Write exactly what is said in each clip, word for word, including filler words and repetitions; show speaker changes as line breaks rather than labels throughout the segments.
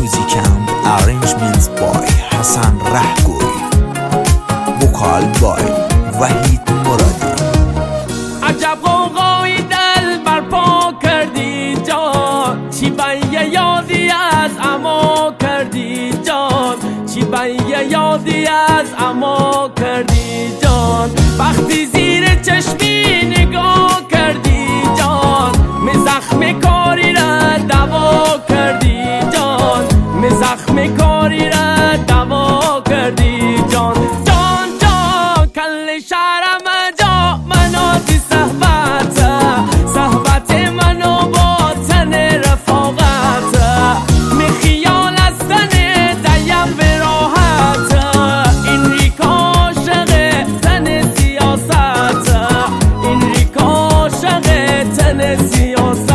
Music and arrangements by حسن رهگوی. وکال by وحید مرادی.
عجب غوغای دل برپا کردی جان، چی بیه یادی از اما کردی جان، چی بیه یادی از اما کردی جان. وقتی زیر چشمی نگاه کردی جان، می زخم کاری را دوا کردی جان، می زخم کاری را دوا کردی جان. جان جان کل شهرم جا مناتی صحبت، صحبت منو با تن رفاقت، می خیال از تن دیم به راحت، این ریک عاشق تن سیاست، این ریک عاشق تن سیاست.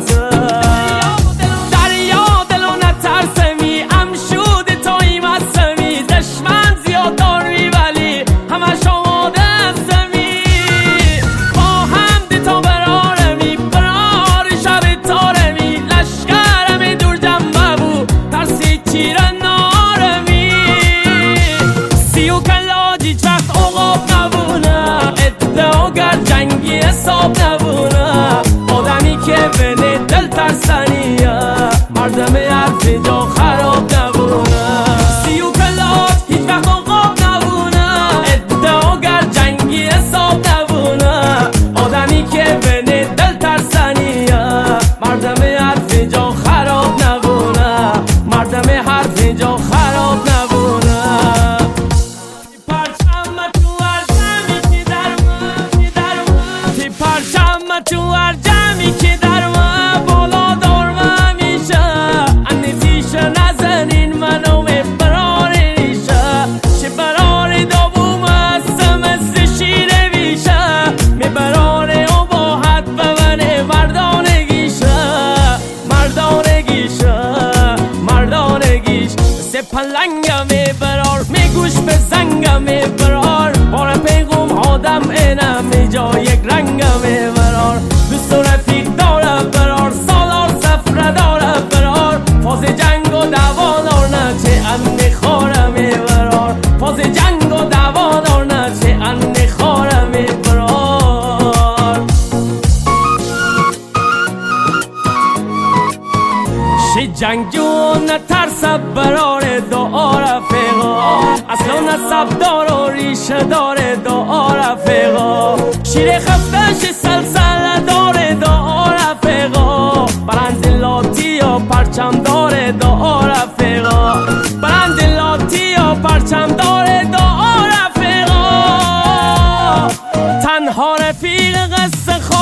دریا دلو نترسمی امشود توی مسمی، دشمن زیاد داری ولی همش آماده هستمی، با هم دیتا برارمی برار شب تارمی، لشکرمی دور جنبه بو ترسی چیر نارمی، سی و کلاج هیچ وقت عقاب نبونه، ادعاگر جنگی حساب نبونه، آدمی که بینه دل ترسنیه مردم حرف جا خراب نبونه، سی و کلاج هیچ وقت عقاب نبونه، ادعاگر جنگی حساب نبونه، آدمی که بینه دل ترسنیه مردم حرف جا خراب نبونه، مردم حرف جا خراب نبونه. پرچم تو هر جمعی که در ما در ما تی پرچم تو هر جمعی که در ما بالا دارم میشه، انیزیشه نزنین منو برار ریشه، چه برار دابوم هستم مثل شیر ویشه، می برار و با حد ببنه مردانگیشه، مردانگیشه مردانگیش مثل پلنگم می برار، می گوش به زنگم می برار، بار پیغم آدم اینم می جا یک رنگم می برار، دوست و رفیق داره برار، سالار سفره داره برار، فاز جنگ و دعوا دار نه چه ان خاره می برار، فاز جنگ و دعوا دار نه چه ان خاره می برار. شی جنگجو نترسه برار دعا رفیقا، اصلا نصب دار و ریشه داره دعا رفیقا، شیر خفتش سلسله داره دعا رفیقا، برند لاتی یا پرچم داره دعا رفیقا، برند لاتی یا پرچم داره دعا رفیقا، تنها رفیق قصه